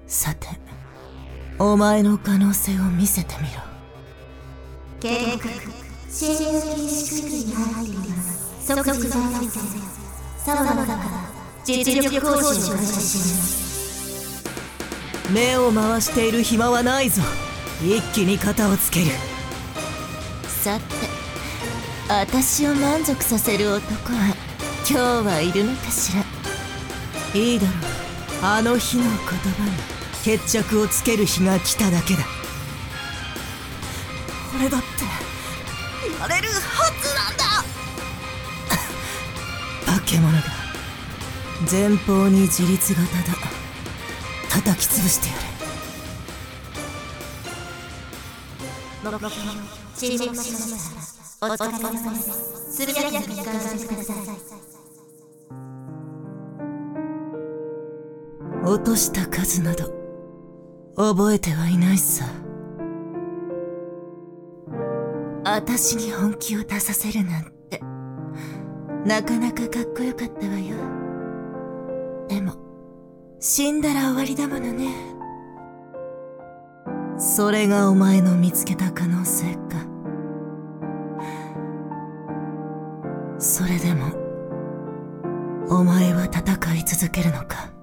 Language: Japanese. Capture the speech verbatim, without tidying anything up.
さて、お前の可能性を見せてみろ。 警告、侵入禁止区域に入っています。即時在内せよ。沢田から実力行使を開始します。 目を回している暇はないぞ。一気に肩をつける。さて、私を満足させる男は今日はいるのかしら。いいだろう。あの日の言葉に決着をつける日が来ただけだ。俺だってやれるはずなんだ。化け物が前方に自立型だ。叩き潰してやれ。 目標侵入しました。お疲れ様です。速やかに完成してください。 落とした数など覚えてはいないさ。私に本気を出させるなんてなかなかかっこよかったわよ。でも死んだら終わりだものね。それがお前の見つけた可能性か。それでもお前は戦い続けるのか。